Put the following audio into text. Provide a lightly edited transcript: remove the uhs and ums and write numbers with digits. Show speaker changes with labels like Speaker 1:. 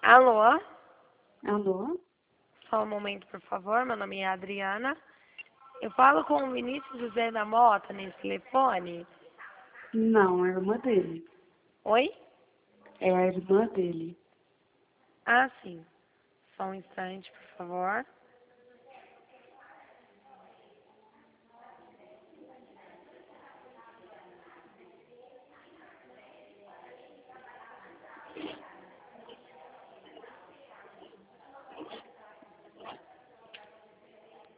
Speaker 1: Alô?
Speaker 2: Alô?
Speaker 1: Só um momento, por favor. Meu nome é Adriana. Eu falo com o Vinícius José da Mota nesse telefone.
Speaker 2: Não, é a irmã dele.
Speaker 1: Oi?
Speaker 2: É a irmã dele.
Speaker 1: Ah, sim. Só um instante, por favor.